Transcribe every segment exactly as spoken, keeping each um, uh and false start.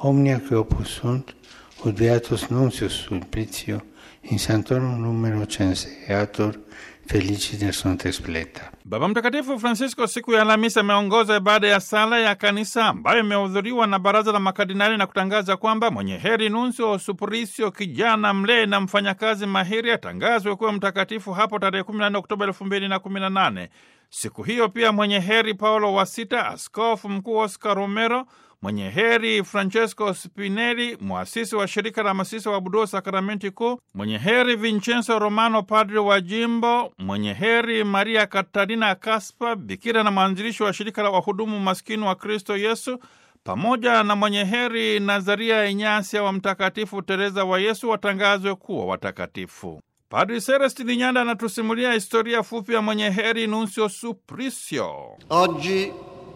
omnia che opus sunt, ut beatus Nuntius Sulpitio, in Sanctorum numero censeatur, felicitas sunt expleta. Baba Mtakatifu Francisco siku ya Alhamisi ameongoza ibada ya sala ya kanisa ambayo imehudhuriwa na baraza la makardinali na kutangaza kwamba mwenye heri Nunzio Supplicio, kijana mlee na mfanyakazi mahiri, atangazwe kuwa mtakatifu hapo tarehe kumi na nne Oktoba elfu mbili na kumi na nane. Siku hiyo pia mwenye heri Paulo wa Sita, askofu mkuu Oscar Romero, mwenye heri Francesco Spinelli, muasisi wa shirika la masisi wa Abudu Sakramenti Kuu, mwenye heri Vincenzo Romano, padri wa jimbo, mwenye heri Maria Katarina Kaspa, bikira na mwanzilishi wa shirika la wahudumu maskini wa Kristo Yesu, pamoja na mwenye heri Nazaria Inyasia wa Mtakatifu Teresa wa Yesu watangazwe kuwa watakatifu. Padri Celestini Nyanda anatusimulia historia fupi ya mwenye heri Nunzio Supplicio. Oggi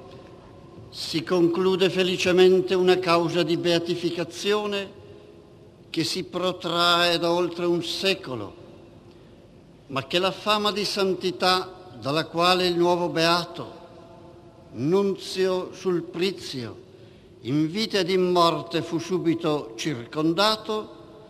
si conclude felicemente una causa di beatificazione che si protrae da oltre un secolo, ma che la fama di santità dalla quale il nuovo beato, Nunzio Sulprizio, in vita ed in morte fu subito circondato,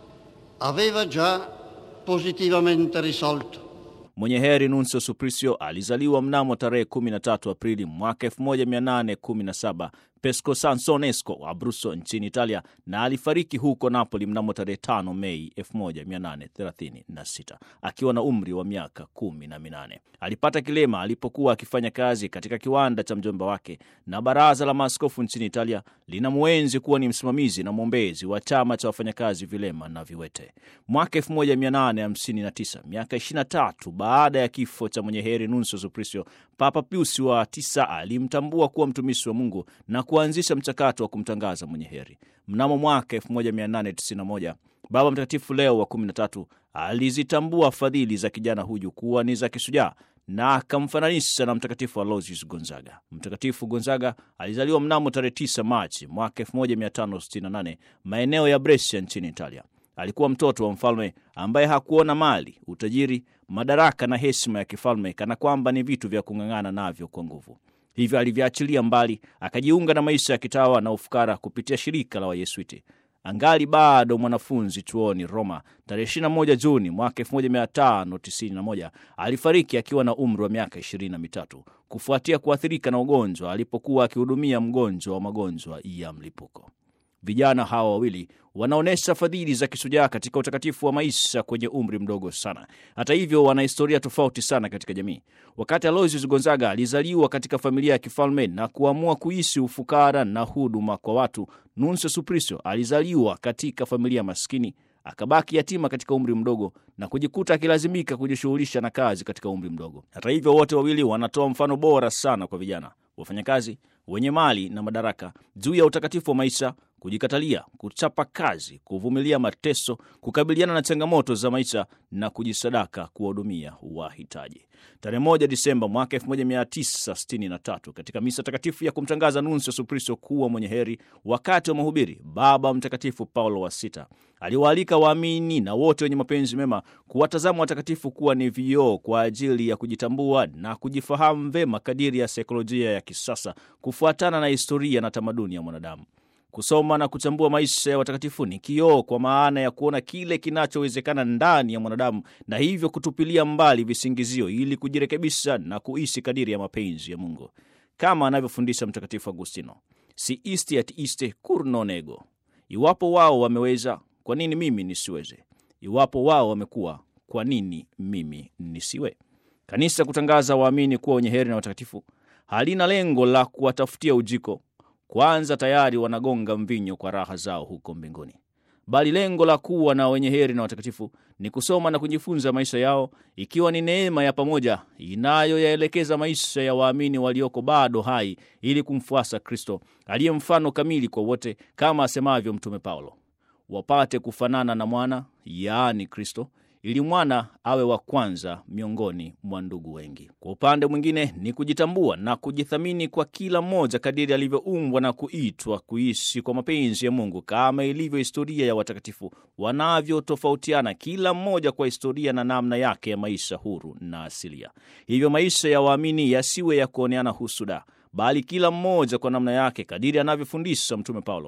aveva già positivamente risolto. Mwenye heri Nunzio Supplicio alizaliwa mnamo tarehe kumi na tatu Aprili mwaka elfu moja mia nane kumi na saba Pesco Sansonesco wa Abruzzo nchini Italia, na alifariki huko Napoli mnamo tarehe tano Mei elfu moja mia nane thelathini na sita akiwa na umri wa miaka kumi na minane. Alipata kilema alipokuwa akifanya kazi katika kiwanda cha mjomba wake, na baraza la maaskofu nchini Italia linamuenzi kuwa ni msimamizi na mwombezi wa chama cha wafanyakazi vilema na viwete. Mwaka elfu moja mia nane hamsini na tisa, miaka ishirini na tatu baada ya kifo cha mwenye heri Nunzio Supplicio, Papa Pius wa tisa alimtambua kuwa mtumishi wa Mungu na kuanzisha mchakato wa kumtangaza mwenye heri. Mnamo mwaka elfu moja mia nane tisini na moja, Baba Mtakatifu Leo wa kumi na tatu alizitambua fadhili za kijana huyu kuwa ni za kisujaa na akamfananisha na Mtakatifu Aloysius Gonzaga. Mtakatifu Gonzaga alizaliwa mnamo tarehe tisa Machi mwaka elfu moja mia tano sitini na nane maeneo ya Brescia nchini Italia. Alikuwa mtoto wa mfalme ambaye hakuona mali, utajiri, madaraka na heshima ya kifalme kana kwamba ni vitu vya kung'ang'ana navyo kwa nguvu. Hivyo aliviachilia mbali, akajiunga na maisha ya kitawa na ufukara kupitia shirika la Wayesuiti. Angali bado mwanafunzi chuoni Roma, tarehe ishirini na moja Juni mwaka elfu moja mia tano tisini na moja alifariki akiwa na umri wa miaka ishirini na mitatu kufuatia kuathirika na ugonjwa alipokuwa akihudumia mgonjwa wa magonjwa ya mlipuko. Vijana hawa wawili wanaonesha fadhili za kisujaa katika utakatifu wa maisha kwenye umri mdogo sana. Hata hivyo, wana historia tofauti sana katika jamii. Wakati Aloysius Gonzaga alizaliwa katika familia ya kifalme na kuamua kuishi ufukara na huduma kwa watu, Nunzio Supplicio alizaliwa katika familia maskini, akabaki yatima katika umri mdogo na kujikuta akilazimika kujishughulisha na kazi katika umri mdogo. Hata hivyo, wote wawili wanatoa mfano bora sana kwa vijana wafanyakazi wenye mali na madaraka juu ya utakatifu wa maisha, kujikatalia, kuchapa kazi, kuvumilia mateso, kukabiliana na changamoto za maisha na kujisadaka kuwahudumia wahitaji. Tarehe moja Disemba mwaka elfu moja mia tisa sitini na tatu, katika misa takatifu ya kumtangaza Nunzio Supplicio kuwa mwenye heri, wakati wa mahubiri, Baba Mtakatifu Paulo wa Sita aliwaalika waamini na wote wenye mapenzi mema kuwatazama watakatifu kuwa ni vioo kwa ajili ya kujitambua na kujifahamu vema kadiri ya saikolojia ya kisasa kufuatana na historia na tamaduni ya mwanadamu. Kusoma na kuchambua maisha ya watakatifu ni kioo kwa maana ya kuona kile kinachowezekana ndani ya mwanadamu, na hivyo kutupilia mbali visingizio ili kujirekebisha na kuishi kadiri ya mapenzi ya Mungu. Kama anavyofundisha Mtakatifu Agustino, si isti et iste cur non ego. Iwapo wao wameweza, kwa nini mimi nisiweze? Iwapo wao wamekuwa, kwa nini mimi nisiwe? Kanisa kutangaza waamini kuwa wenye heri na watakatifu halina lengo la kuwatafutia ujiko, kwanza tayari wanagonga mvinyo kwa raha zao huko mbinguni, bali lengo la kuwa na wenye heri na watakatifu ni kusoma na kujifunza maisha yao, ikiwa ni neema ya pamoja inayoyaelekeza maisha ya waamini walioko bado hai ili kumfuasa Kristo aliye mfano kamili kwa wote, kama asemavyo Mtume Paulo, wapate kufanana na mwana, yaani Kristo, ili mwana awe wa kwanza miongoni mwa ndugu wengi. Kwa upande mwingine ni kujitambua na kujithamini kwa kila mmoja kadiri alivyoumbwa na kuitwa kuishi kwa mapenzi ya Mungu, kama ilivyo historia ya watakatifu wanavyotofautiana kila mmoja kwa historia na namna yake ya maisha huru na asilia. Hivyo maisha ya waamini yasiwe ya kuoneana husuda, bali kila mmoja kwa namna yake kadiri anavyofundisha Mtume Paulo,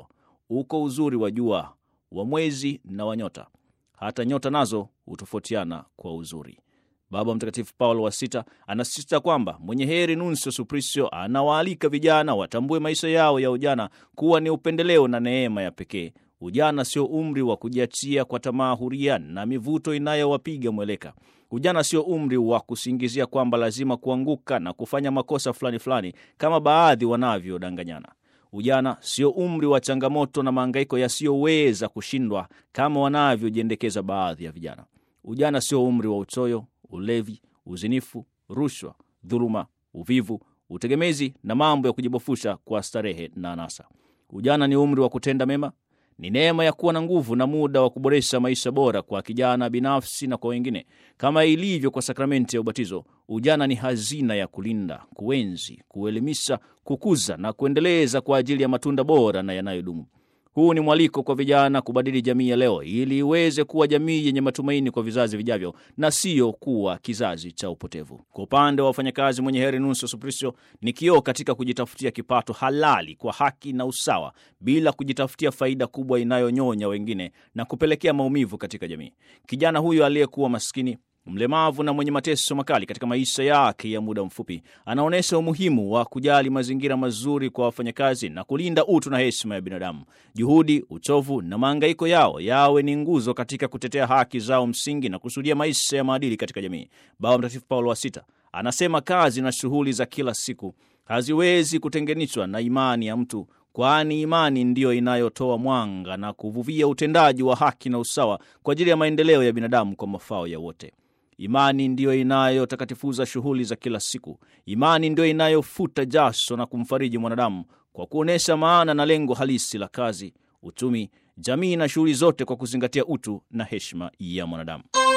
uko uzuri wa jua, wa mwezi na wa nyota. Hata nyota nazo hutofautiana kwa uzuri. Baba Mtakatifu Paulo wa Sita anasisitiza kwamba mwenye heri Nuncio Supplicio anawaalika vijana watambue maisha yao ya ujana kuwa ni upendeleo na neema ya pekee. Ujana sio umri wa kujiachia kwa tamaa huria na mivuto inayowapiga mweleka. Ujana sio umri wa kusingizia kwamba lazima kuanguka na kufanya makosa fulani fulani kama baadhi wanavyodanganyana. Ujana sio umri wa changamoto na mahangaiko yasiyoweza kushindwa kama wanavyojiendekeza baadhi ya vijana. Ujana sio umri wa uchoyo, ulevi, uzinifu, rushwa, dhuluma, uvivu, utegemezi na mambo ya kujibofusha kwa starehe na anasa. Ujana ni umri wa kutenda mema, ni neema ya kuwa na nguvu na muda wa kuboresha maisha bora kwa kijana binafsi na kwa wengine. Kama ilivyo kwa sakramenti ya ubatizo, ujana ni hazina ya kulinda, kuenzi, kuelimisha, kukuza na kuendeleza kwa ajili ya matunda bora na yanayodumu. Huu ni mwaliko kwa vijana kubadili jamii ya leo ili iweze kuwa jamii yenye matumaini kwa vizazi vijavyo na sio kuwa kizazi cha upotevu. Kwa upande wa wafanyakazi, mwenye heri Nuncio Supplicio ni kioo katika kujitafutia kipato halali kwa haki na usawa bila kujitafutia faida kubwa inayonyonya wengine na kupelekea maumivu katika jamii. Kijana huyu aliyekuwa maskini, mlemavu na mwenye mateso makali katika maisha yake ya muda mfupi, anaonesha umuhimu wa kujali mazingira mazuri kwa wafanyakazi na kulinda utu na heshima ya binadamu. Juhudi, uchovu na mahangaiko yao yawe ni nguzo katika kutetea haki zao msingi na kusudia maisha ya maadili katika jamii. Baba Mtakatifu Paulo wa Sita anasema kazi na shughuli za kila siku haziwezi kutenganishwa na imani ya mtu, kwani imani ndiyo inayotoa mwanga na kuvuvia utendaji wa haki na usawa kwa ajili ya maendeleo ya binadamu kwa mafao ya wote. Imani ndiyo inayotakatifuza shughuli za kila siku. Imani ndiyo inayofuta jasho na kumfariji mwanadamu kwa kuonesha maana na lengo halisi la kazi, uchumi, jamii na shughuli zote kwa kuzingatia utu na heshima ya mwanadamu.